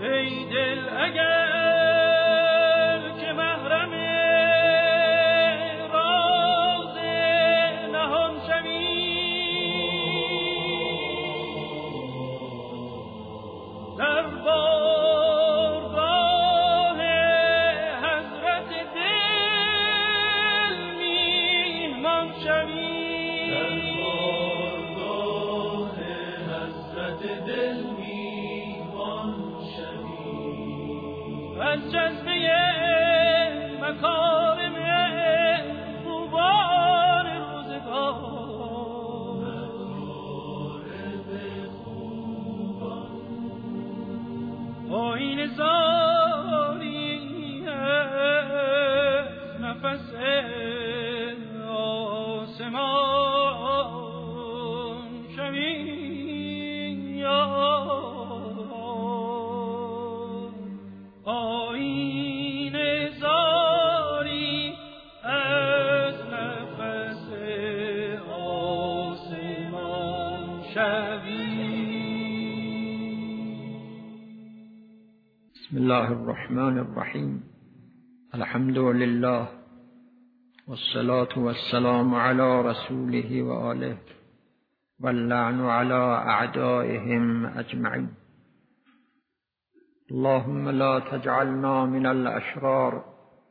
ای دل اگر که محرم راز نهان شوی، در بارگاه حضرت دل میهمان شوی، در بارگاه حضرت دل میهمان شوی، از جذبه مکارم خوبان روزگار، آیین زاری از نفس آسمان شوی، آیین زاری از نفس آسمان شوی. بسم الله الرحمن الرحیم. الحمد لله والصلاة والسلام على رسوله وآله واللعن على أعدائهم أجمعين. اللهم لا تجعلنا من الأشرار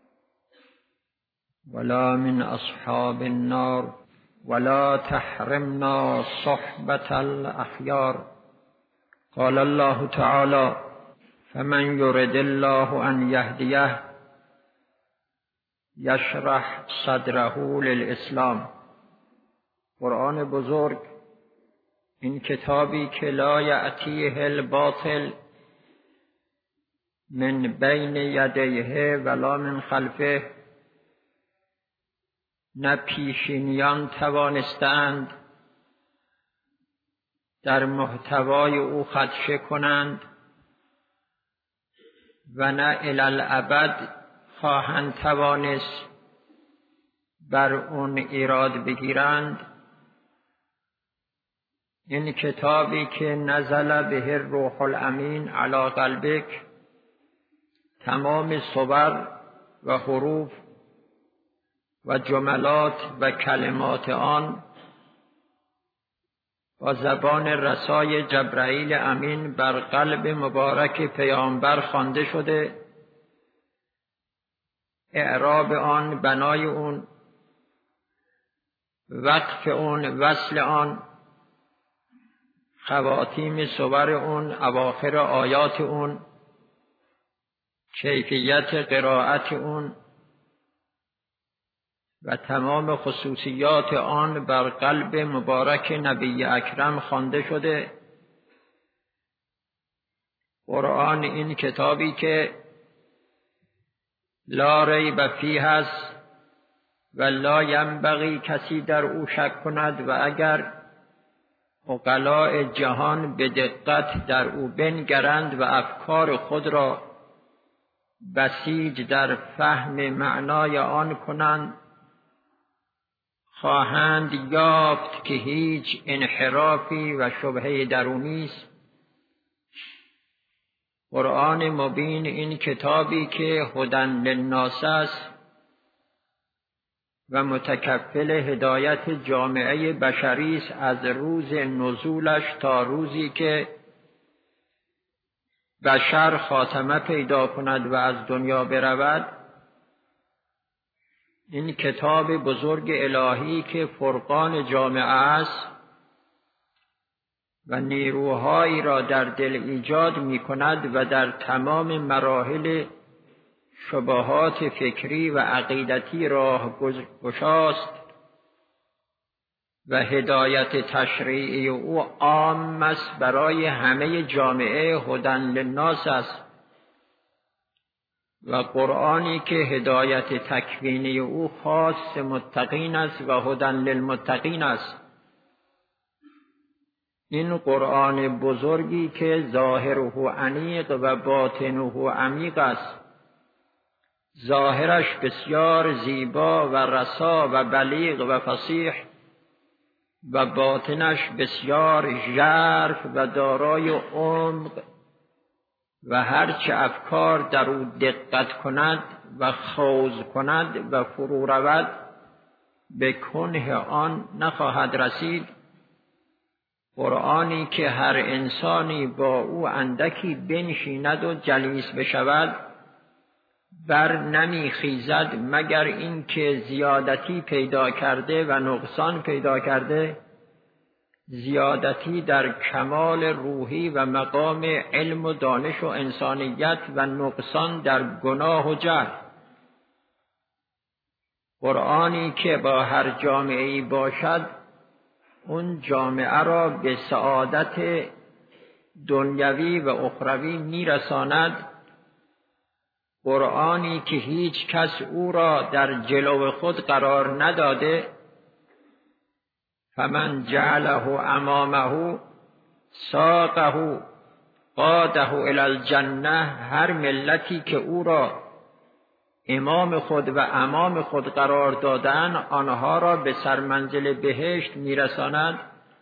ولا من أصحاب النار ولا تحرمنا صحبة الأخيار. قال الله تعالى: فمن يرد الله أن يهديه یشرح صدره للاسلام. قرآن بزرگ، این کتابی که لا یأتیه الباطل من بین یدیه ولا من خلفه، نه پیشینیان توانستند در محتوای او خدشه کنند و نه الی الابد خواهند توانست بر اون ایراد بگیرند. این کتابی که نزل به الروح الامین علی قلبک، تمام صور و حروف و جملات و کلمات آن با زبان رسای جبرائیل امین بر قلب مبارک پیامبر خوانده شده. اعراب آن، بنای اون، وقف اون، وصل آن، خواتیم صور اون، اواخر آیات اون، کیفیت قرائت اون و تمام خصوصیات آن بر قلب مبارک نبی اکرم خوانده شده. قرآن این کتابی که لا ریب فیه است و لا ینبغی کسی در او شک کند، و اگر عقلاء جهان به دقت در او بنگرند و افکار خود را بسیج در فهم معنای آن کنند، خواهند یافت که هیچ انحرافی و شبهه در او نیست. قرآن مبین، این کتابی که هدی للناس است و متکفل هدایت جامعه بشری است از روز نزولش تا روزی که بشر خاتمه پیدا کند و از دنیا برود. این کتاب بزرگ الهی که فرقان جامعه است و نیروهایی را در دل ایجاد می کند و در تمام مراحل شبهات فکری و عقیدتی راه گشاست و هدایت تشریعی او عام است برای همه جامعه، هدی للناس است. و قرآنی که هدایت تکوینی او خاص متقین است و هدی للمتقین است. این قرآن بزرگی که ظاهره انیق و باطنه عمیق است، ظاهرش بسیار زیبا و رسا و بلیغ و فصیح و باطنش بسیار ژرف و دارای عمق و هرچه افکار در او دقت کند و خوض کند و فرو رود به کنه آن نخواهد رسید. قرآنی که هر انسانی با او اندکی بنشیند و جلیس بشود بر نمی خیزد مگر این که زیادتی پیدا کرده و نقصان پیدا کرده، زیادتی در کمال روحی و مقام علم و دانش و انسانیت و نقصان در گناه و جهل. قرآنی که با هر جامعه‌ای باشد اون جامعه را به سعادت دنیوی و اخروی میرساند. قرآنی که هیچ کس او را در جلو خود قرار نداده، فمن جعله امامه ساقه قاده الی الجنه، هر ملتی که او را امام خود و امام خود قرار دادن آنها را به سرمنزل بهشت میرساند.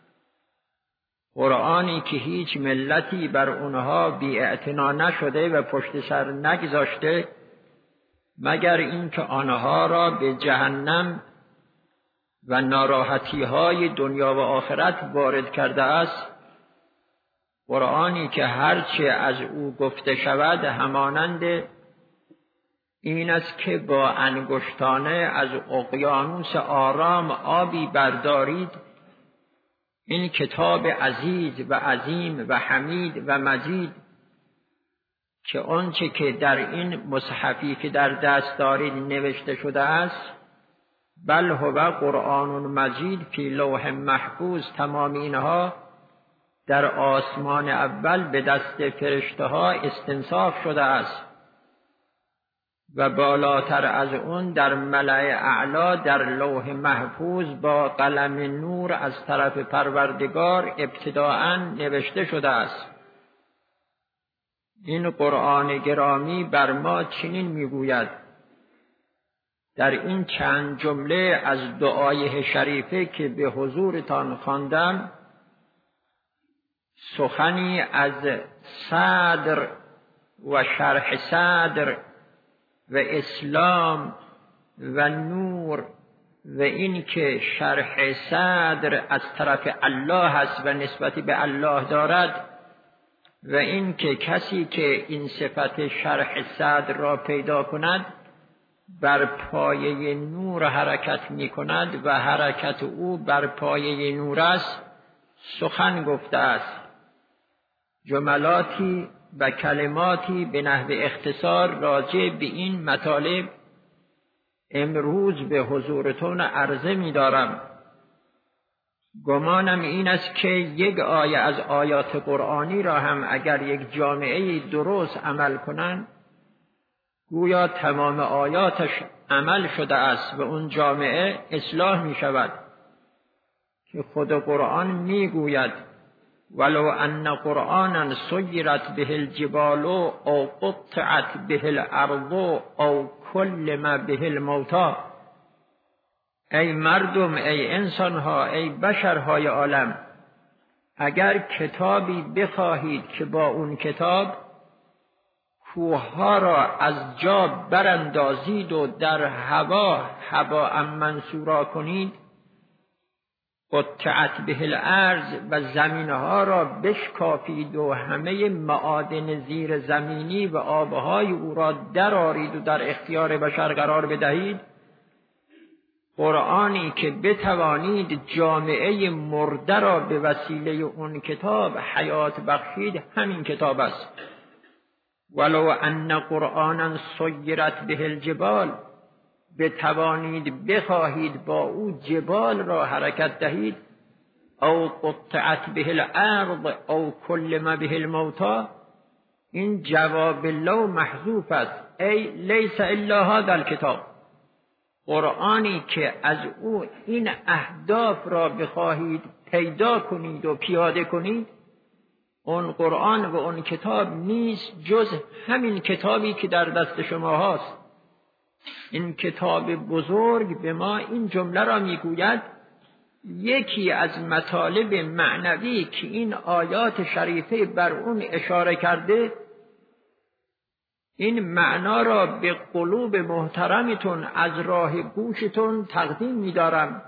قرآنی که هیچ ملتی بر اونها بی‌اعتنا نشده و پشت سر نگذاشته مگر اینکه آنها را به جهنم و ناراحتی‌های دنیا و آخرت وارد کرده است. قرآنی که هرچه از او گفته شود همانند این است که با انگشتانه از اقیانوس آرام آبی بردارید. این کتاب عزیز و عظیم و حمید و مجید که آنچه که در این مصحفی که در دست دارید نوشته شده است، بل هو قرآن مجید فی لوح محفوظ، تمام اینها در آسمان اول به دست فرشته ها استنساخ شده است و بالاتر از اون در ملأ اعلی در لوح محفوظ با قلم نور از طرف پروردگار ابتداءً نوشته شده است. این قرآن گرامی بر ما چنین میگوید در این چند جمله از دعای شریفه که به حضورتان خواندم، سخنی از صدر و شرح صدر و اسلام و نور و این که شرح صدر از طرف الله هست و نسبتی به الله دارد و این که کسی که این صفت شرح صدر را پیدا کند بر پایه نور حرکت می کند و حرکت او بر پایه نور است، سخن گفته است. جملاتی و کلماتی به نحو اختصار راجع به این مطالب امروز به حضورتون عرضه می دارم. گمانم این است که یک آیه از آیات قرآنی را هم اگر یک جامعه درست عمل کنند گویا تمام آیاتش عمل شده است و اون جامعه اصلاح می شود که خود قرآن می گوید ولو ان قرآنا سیرت به الجبال او قطعت به الارض او کلم به الموتی. ای مردم، ای انسانها، ای بشرهای عالم، اگر کتابی بخواهید که با اون کتاب کوهها را از جا براندازید و در هوا منصورا کنید، قطعت به الارض و زمینها را بشکافید و همه معادن زیر زمینی و آبهای او را درآرید و در اختیار بشر قرار بدهید، قرآنی که بتوانید جامعه مرده را به وسیله اون کتاب حیات بخشید، همین کتاب است. ولو ان قرآنا سیرت به الجبال، بتوانید بخواهید با او جبال را حرکت دهید، او قطعت به الارض او کلم به الموتی، این جواب لو محذوف است. ای لیس الا هذا الکتاب، قرآنی که از او این اهداف را بخواهید پیدا کنید و پیاده کنید، اون قرآن و اون کتاب نیست جز همین کتابی که در دست شما هاست. این کتاب بزرگ به ما این جمله را میگوید. یکی از مطالب معنوی که این آیات شریفه بر اون اشاره کرده این معنا را به قلوب محترمتون از راه گوشتون تقدیم می‌دارم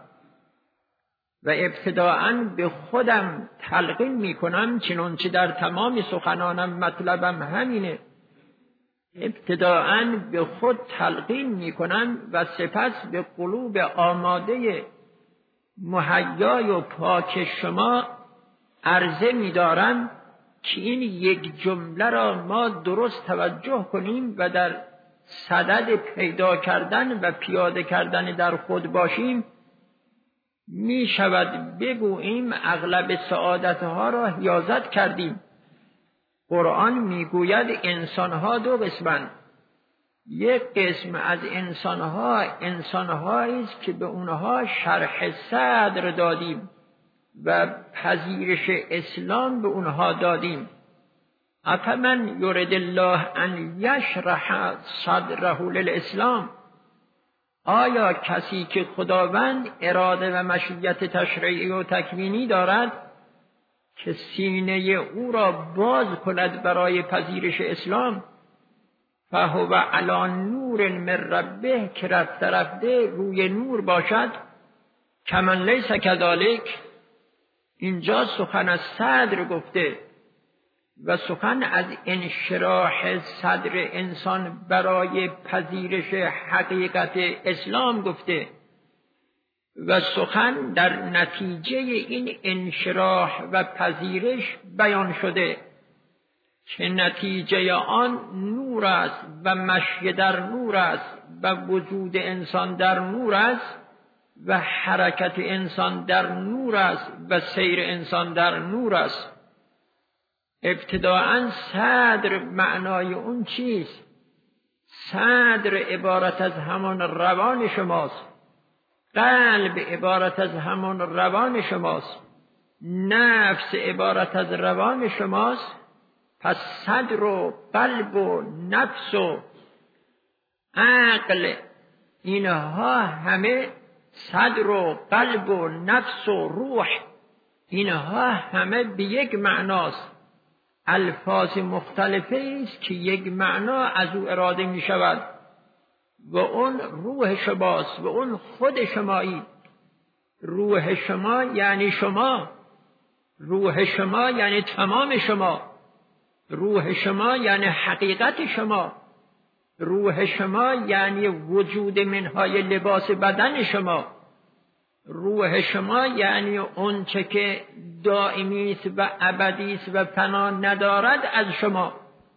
و ابتداءً به خودم تلقین می‌کنم، چنانچه در تمام سخنانم مطلبم همینه. ابتداءً به خود تلقین می‌کنم و سپس به قلوب آماده مهیای و پاک شما عرضه می‌دارم که این یک جمله را ما درست توجه کنیم و در صدد پیدا کردن و پیاده کردن در خود باشیم. می شود بگوییم اغلب سعادتها را حیازت کردیم. قرآن می گوید انسانها دو قسمند. یک قسم از انسانهایی است که به اونها شرح صدر دادیم و پذیرش اسلام به اونها دادیم. افمن یرید الله ان یشرح صدره للاسلام، آیا کسی که خداوند اراده و مشیت تشریعی و تکوینی دارد که سینه او را باز کند برای پذیرش اسلام، فهو علی نور من ربه، که رفته روی نور باشد، کمن لیس کذالک. اینجا سخن از صدر گفته و سخن از انشراح صدر انسان برای پذیرش حقیقت اسلام گفته و سخن در نتیجه این انشراح و پذیرش بیان شده که نتیجه آن نور است و مشی در نور است و وجود انسان در نور است و حرکت انسان در نور است و سیر انسان در نور است. ابتداءً صدر معنای اون چیست؟ صدر عبارت از همان روان شماست، قلب عبارت از همان روان شماست، نفس عبارت از روان شماست. پس صدر و قلب و نفس و عقل، اینها همه، صدر و قلب و نفس و روح، اینها همه به یک معناست. الفاظ مختلفه است که یک معنا از او اراده می شود و اون روح شماست و اون خود شمایی. روح شما یعنی شما، روح شما یعنی تمام شما، روح شما یعنی حقیقت شما، روح شما یعنی وجود منهای لباس بدن شما، روح شما یعنی اون چه که دائمی است و ابدی است و فنا ندارد از شما.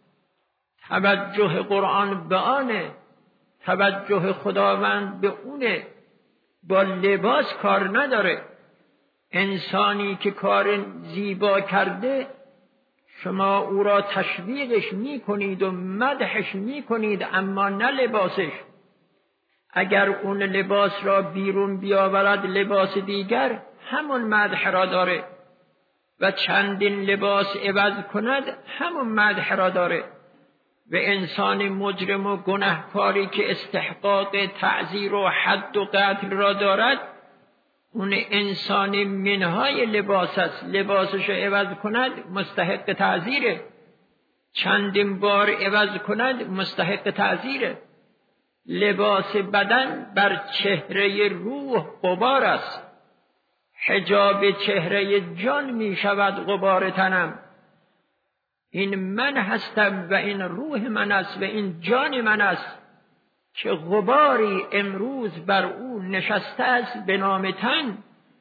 توجه قرآن به آنه، توجه خداوند به اونه، با لباس کار نداره. انسانی که کار زیبا کرده شما او را تشویقش می کنید و مدحش می کنید، اما نه لباسش. اگر اون لباس را بیرون بیاورد لباس دیگر، همون مدح را داره و چندین لباس عوض کند، همون مدح را داره. و انسان مجرم و گناهکاری که استحقاق تعزیر و حد و قتل را دارد، اون انسان منهای لباس است، لباسش عوض کند مستحق تعزیره، چندین بار عوض کند مستحق تعزیره. لباس بدن بر چهره روح غبار است، حجاب چهره جان می شود غبار تنم. این من هستم و این روح من است و این جان من است که غباری امروز بر او نشسته است به نام تن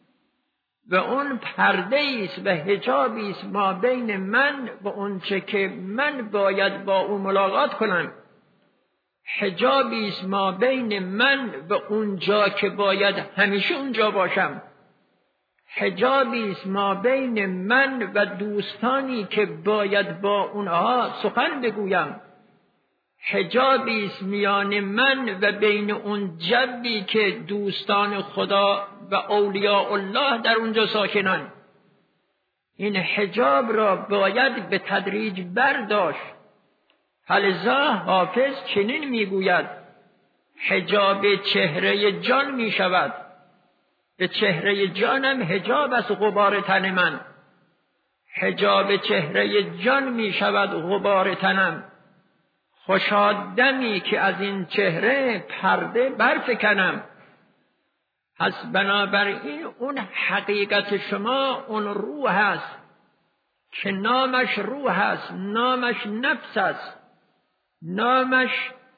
و اون پرده است و حجابی است ما بین من و اون چه که من باید با او ملاقات کنم. حجابی است ما بین من و اون جا که باید همیشه اونجا باشم. حجابی است ما بین من و دوستانی که باید با اونها سخن بگویم. حجابی است میان من و بین اون جوی که دوستان خدا و اولیاء الله در اونجا ساکنن. این حجاب را باید به تدریج برداشت. فلذا حافظ چنین میگوید: حجاب چهره جان می شود، به چهره جانم حجاب از غبار تن من. حجاب چهره جان می شود غبار تنم. خوشادمی که از این چهره پرده برفکنم. پس بنابراین اون حقیقت شما اون روح است که نامش روح است، نامش نفس است، نامش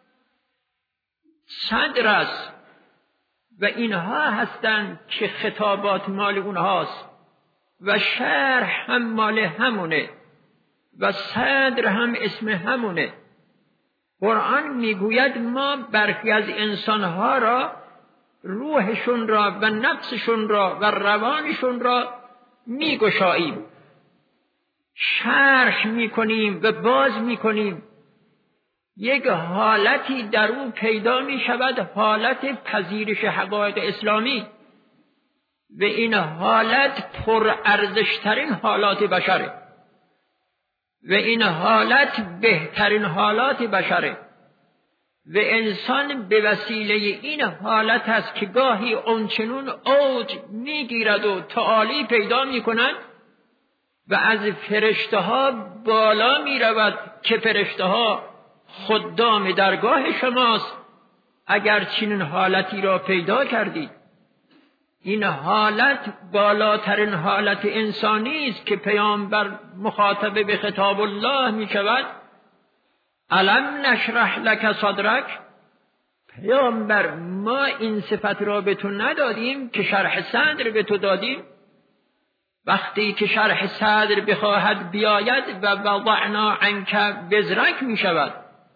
صدر است و اینها هستند که خطابات مال اونهاست و شرح هم مال همونه و صدر هم اسم همونه. قرآن میگوید ما برخی از انسانها را، روحشون را و نفسشون را و روانشون را میگشاییم، شرح میکنیم و باز میکنیم. یک حالتی در او پیدا میشود، حالت پذیرش حقایق اسلامی و این حالت پر ارزشترین حالات بشره و این حالت بهترین حالات بشره و انسان به وسیله این حالت است که گاهی اونچنون اوج میگیرد و تعالی پیدا میکند و از فرشته ها بالا میرود که فرشته ها خدام درگاه شماست اگر چنین حالتی را پیدا کردید. این حالت بالاترین حالت انسانی است که پیامبر مخاطب به خطاب الله می شود. الم نشرح لک صدرک، پیامبر ما این صفت را به تو ندادیم که شرح صدر به تو دادیم؟ وقتی که شرح صدر بخواهد بیاید و وضعنا عنک وزرک می شود.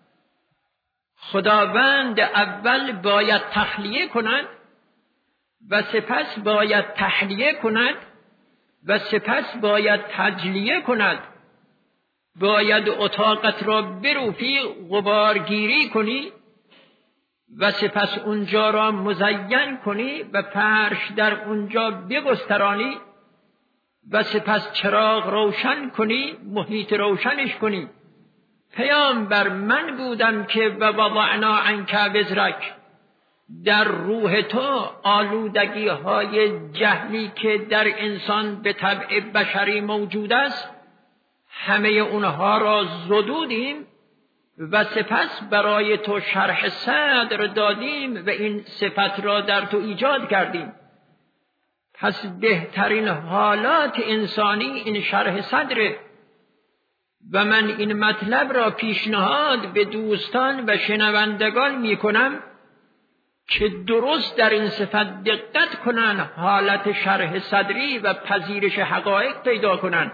خداوند اول باید تخلیه کند و سپس باید تحلیه کند و سپس باید تجلیه کند. باید اتاقت را بروفی، غبارگیری کنی و سپس اونجا را مزین کنی و فرش در اونجا بگسترانی و سپس چراغ روشن کنی، محیط روشنش کنی. پیامبر من بودم که و وضعنا عنک وزرک، در روح تو آلودگی های جهلی که در انسان به طبع بشری موجود است همه اونها را زدودیم و سپس برای تو شرح صدر دادیم و این صفت را در تو ایجاد کردیم. پس بهترین حالات انسانی این شرح صدره و من این مطلب را پیشنهاد به دوستان و شنوندگان می کنم که درست در این صفت دقت کنن، حالت شرح صدری و پذیرش حقایق پیدا کنن.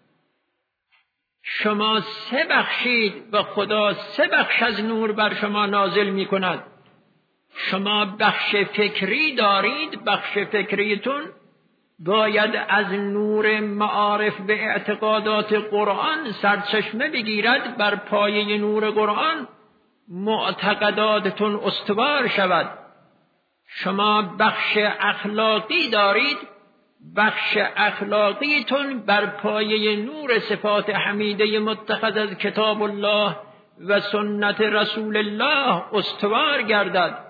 شما 3 بخشید و خدا 3 بخش از نور بر شما نازل می کند. شما بخش فکری دارید، بخش فکریتون باید از نور معارف به اعتقادات قرآن سرچشمه بگیرد، بر پایه نور قرآن معتقداتتون استوار شود. شما بخش اخلاقی دارید، بخش اخلاقیتون بر پایه نور صفات حمیده متخذ از کتاب الله و سنت رسول الله استوار گردد.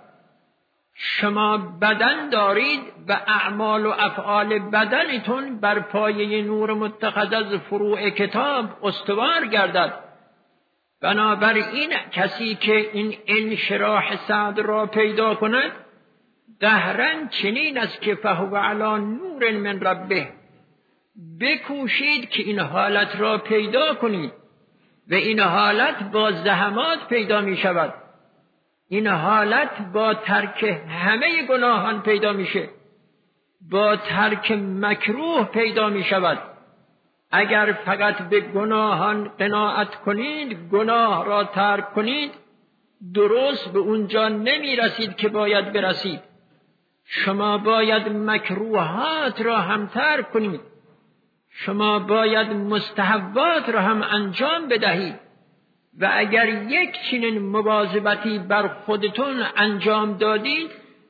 شما بدن دارید و اعمال و افعال بدنتون بر پایه نور متخذ از فروع کتاب استوار گردد. بنابراین کسی که این انشراح صدر را پیدا کند دهرن چنین است که فهو علی نور من ربه. بکوشید که این حالت را پیدا کنید و این حالت با زحمات پیدا می شود. این حالت با ترک همه گناهان پیدا میشه، با ترک مکروه پیدا می شود. اگر فقط به گناهان قناعت کنید، گناه را ترک کنید، درست به اونجا نمی رسید که باید برسید. شما باید مکروهات را هم ترک کنید، شما باید مستحبات را هم انجام بدهید و اگر یک چنین مواظبتی بر خودتون انجام دادید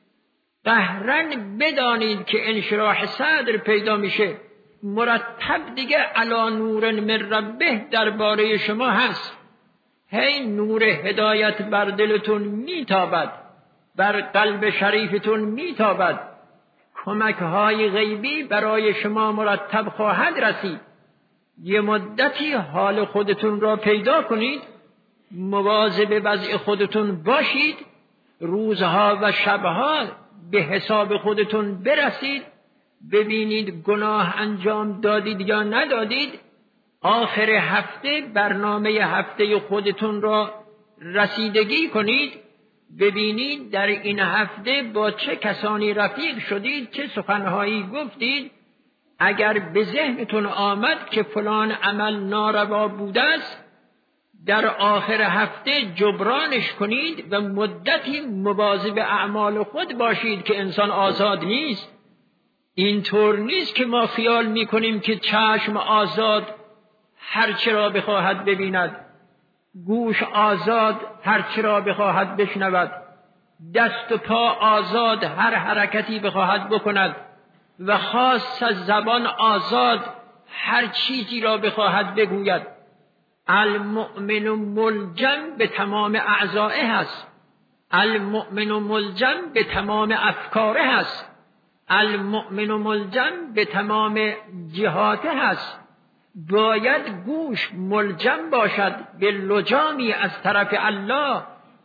قهرن بدانید که انشراح صدر پیدا میشه. مرتب دیگه علی نور من ربه درباره شما هست. هی نور هدایت بر دلتون میتابد، بر قلب شریفتون میتابد. کمک های غیبی برای شما مرتب خواهد رسید. یه مدتی حال خودتون را پیدا کنید مواظب وضع خودتون باشید، روزها و شبها به حساب خودتون برسید، ببینید گناه انجام دادید یا ندادید. آخر هفته برنامه هفته خودتون را رسیدگی کنید، ببینید در این هفته با چه کسانی رفیق شدید، چه سخنهایی گفتید. اگر به ذهنتون آمد که فلان عمل ناروا بوده است، در آخر هفته جبرانش کنید و مدتی مواظب اعمال خود باشید که انسان آزاد نیست. اینطور نیست که ما خیال میکنیم که چشم آزاد هر چه را بخواهد ببیند، گوش آزاد هر چه را بخواهد بشنود، دست و پا آزاد هر حرکتی بخواهد بکند و خاص از زبان آزاد هر چیزی را بخواهد بگوید. المؤمن ملجم به تمام اعضائه هست، المؤمن ملجم به تمام افکاره هست، المؤمن ملجم به تمام جهاته هست. باید گوش ملجم باشد به لجامی از طرف الله،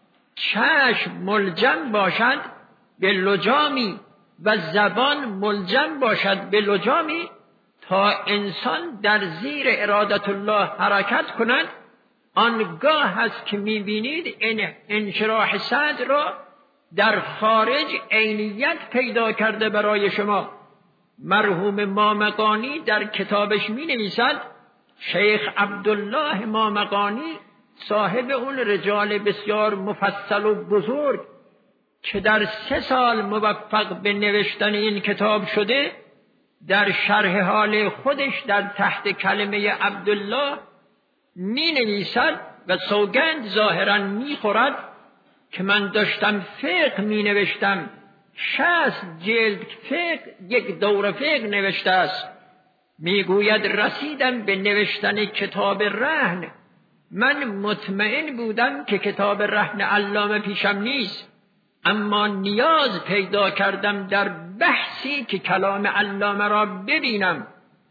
چشم ملجم باشد به لجامی و زبان ملجم باشد به لجامی تا انسان در زیر ارادت الله حرکت کند. آنگاه هست که می‌بینید این انشراح صدر را در خارج عینیت پیدا کرده برای شما. مرحوم مامقانی در کتابش می‌نویسد، شیخ عبدالله مامقانی صاحب اون رجال بسیار مفصل و بزرگ که در 3 سال موفق به نوشتن این کتاب شده، در شرح حال خودش در تحت کلمه عبدالله می‌نویسد و سوگند ظاهراً می‌خورد که من داشتم فقه می‌نوشتم، 60 جلد فقه، یک دوره فقه نوشته است. میگوید رسیدم به نوشتن کتاب رهن، من مطمئن بودم که کتاب رهن علامه پیشم نیست، اما نیاز پیدا کردم در بحثی که کلام علامه را ببینم.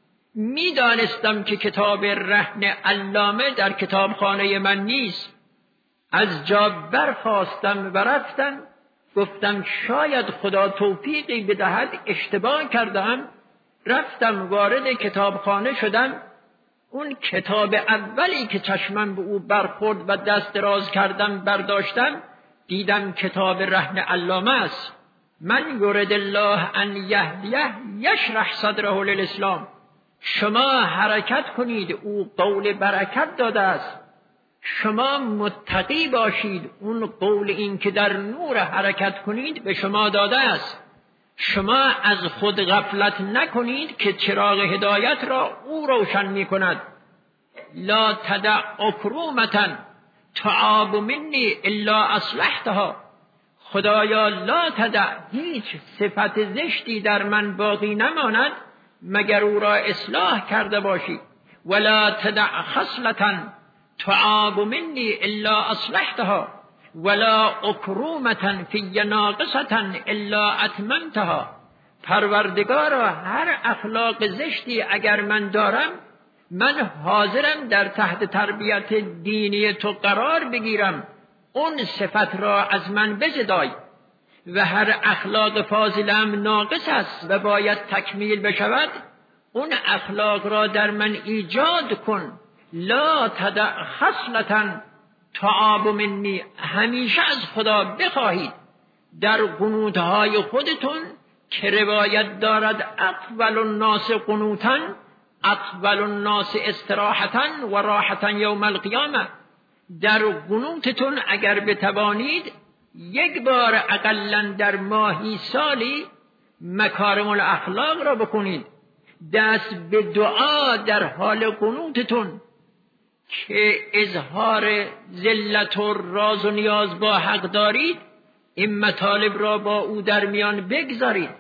میدانستم که کتاب رهن علامه در کتابخانه من نیست. از جا برخاستم و رفتم، گفتم شاید خدا توفیقی بدهد اشتباه کردم. رفتم وارد کتابخانه شدم، اون کتاب اولی که چشمم به او برخورد و دست دراز کردم برداشتم، دیدم کتاب رهن علامه است. من یرید الله ان یهدیه یشرح صدره للاسلام. شما حرکت کنید، او قول برکت داده است. شما متقی باشید، اون قول این که در نور حرکت کنید به شما داده است. شما از خود غفلت نکنید که چراغ هدایت را او روشن می کند. لا تدع اکرومتا تعاب منی الا اصلحتها. خدایا لا تدع، هیچ صفت زشتی در من باقی نماند مگر او را اصلاح کرده باشی. ولا تدع خصلتا تعاب منی الا اصلحتها ولا اکرومتا فی ناقصتا الا اتممتها. پروردگارا هر اخلاق زشتی اگر من دارم، من حاضرم در تحت تربیت دینی تو قرار بگیرم، اون صفت را از من بزدای. و هر اخلاق فاضلم ناقص است و باید تکمیل بشود، اون اخلاق را در من ایجاد کن. لا تدع خصلتا تعاب منی، همیشه از خدا بخواهید در قنوتهای خودتون که روایت دارد اطول الناس قنوتا اطول الناس استراحتا و راحتا یوم القیامه. در قنوتتون اگر بتوانید یک بار اقلا در ماهی سالی مکارم الاخلاق را بکنید، دست به دعا در حال قنوتتون که اظهار ذلت و راز و نیاز با حق دارید، این مطالب را با او در میان بگذارید.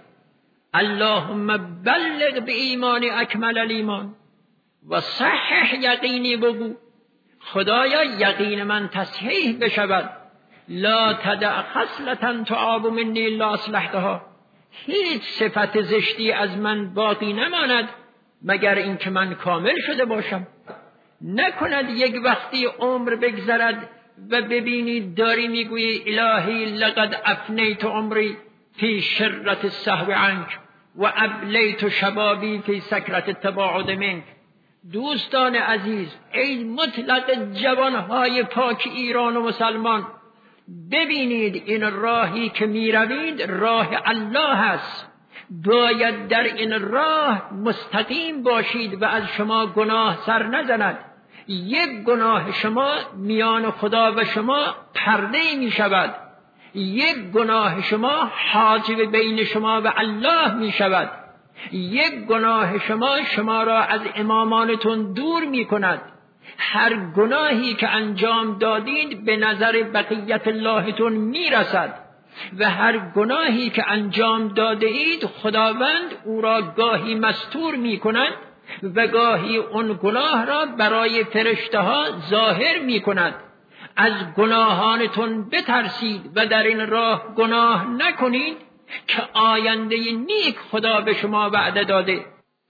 اللهم بلغ به ایمان اکمل الایمان و صحح یقینی بگو، خدایا یقین من تصحیح بشود. لا تدع خصلتا تعاب منی الا اصلحتها. هیچ صفت زشتی از من باقی نماند مگر اینکه من کامل شده باشم. نکند یک وقتی عمر بگذرد و ببینید داری میگویی الهی لقد افنیت عمری فی شرت السهو عنک و ابلیت شبابی فی سکرت التباعد منک. دوستان عزیز، ای مطلق جوانهای پاک ایران و مسلمان، ببینید این راهی که می روید راه الله است. باید در این راه مستقیم باشید و از شما گناه سر نزند. یک گناه شما میان خدا و شما پرده می شود، یک گناه شما حاجب بین شما و الله می شود، یک گناه شما را از امامانتون دور می کند. هر گناهی که انجام دادید به نظر بقیت اللهتون می رسد و هر گناهی که انجام داده اید خداوند او را گاهی مستور می کند و گاهی اون گناه را برای فرشته ها ظاهر می کند. از گناهانتون بترسید و در این راه گناه نکنید که آینده نیک خدا به شما وعده داده.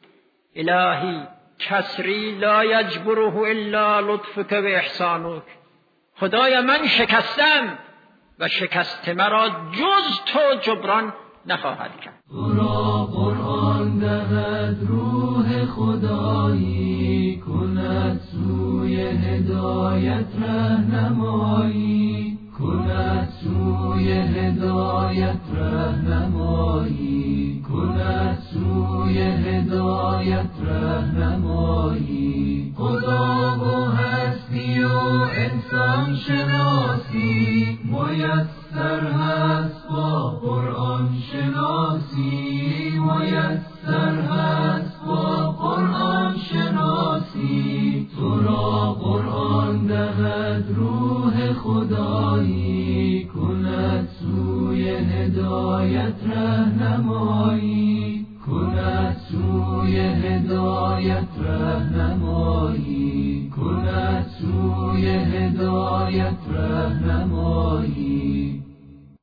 الهی کسری لا یجبره الا لطفک و احسانک. خدایا من شکستم و شکست مرا جز تو جبران نخواهد کرد. تو را قرآن دهد روح خدایی، کند سوی هدایت رهنمایی، کند سوی هدایت رهنمایی، کند سوی هدایت رهنمایی. خدا و هستی و انسان شناسی میسر هست با قرآن شناسی، میسر هست با قرآن شناسی. تو را قرآن دهد روح خدایی، کند سوی هدایت رهنمایی، کند سوی هدایت رهنمایی، کند سوی هدایت رهنمایی.